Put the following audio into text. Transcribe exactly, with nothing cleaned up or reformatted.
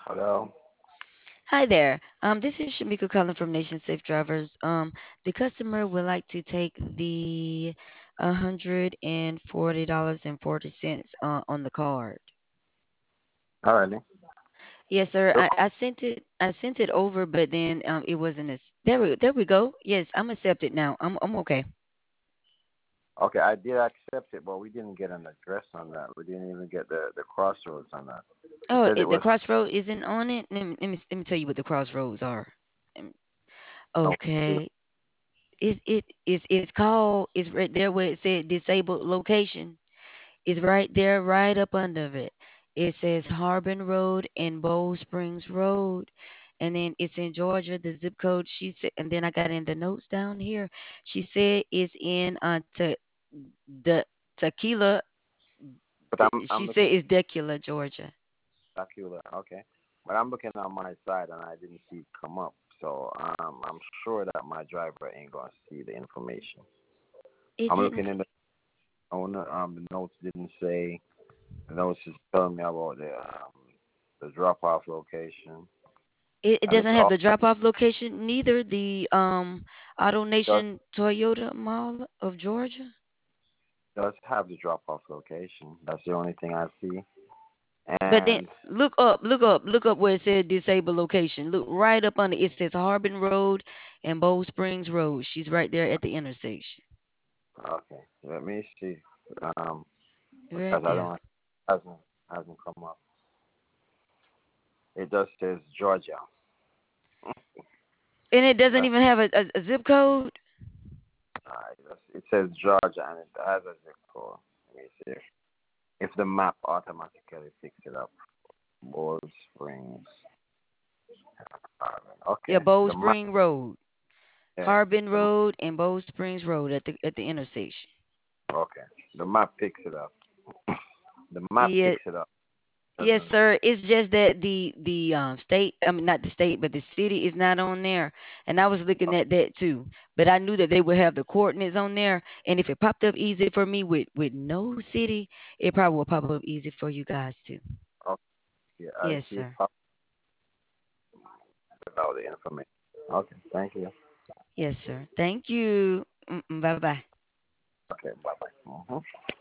Hello. Hi there. Um, this is Shamika calling from Nation Safe Drivers. Um, the customer would like to take the one hundred and forty dollars and forty cents uh, on the card. Alrighty. Yes, sir. Look, I, I sent it. I sent it over, but then um, it wasn't as. There we there we go. Yes, I'm accepted now. I'm I'm okay. okay, I did accept it, but we didn't get an address on that. We didn't even get the the crossroads on that. It Oh, said it it, the was. crossroad isn't on it. Let me, let me let me tell you what the crossroads are. Um, No, Okay. It it is it's called. It's right there where it said disabled location. It's right there, right up under it. It says Harbin Road and Bowl Springs Road. And then it's in Georgia, the zip code. She said, and then I got in the notes down here. She said it's in uh, te, the Tequila. but The, I'm she I'm said looking it's Decula, Georgia. at Dracula. Okay, but I'm looking on my side and I didn't see it come up. So um, I'm sure that my driver ain't gonna see the information. It I'm didn't. looking in the owner. Um, the notes didn't say. The notes is telling me about the um the drop off location, It, it and it's doesn't have all the drop off location neither. The um Auto does Nation Toyota Mall of Georgia. does have the drop off location. That's the only thing I see. But then And look up, look up, look up where it said disabled location. Look right up under it says Harbin Road and Bow Springs Road. She's right there at the intersection. okay, let me see. Um, Right because I there. don't hasn't hasn't come up. It just says Georgia. And it doesn't That's even have a, a, a zip code. uh, it, just, it says Georgia and it has a zip code. Let me see if, if the map automatically picks it up. Bold Springs. Harmon. Yeah, Okay, Bow the map. Spring Road. Yeah, Harbin the Road and Bow Springs Road at the at the intersection. okay. The map picks it up. The map Yeah, picks it up. yes, Doesn't. sir. It's just that the the um state, I mean not the state, but the city is not on there. And I was looking at that too. But I knew that they would have the coordinates on there. And if it popped up easy for me with with no city, it probably will pop up easy for you guys too. Okay, yeah, I Yes, see it sir. pop without the information. Okay, thank you. Yes, sir. Thank you. Mm-mm, bye bye. Okay, bye bye. hmm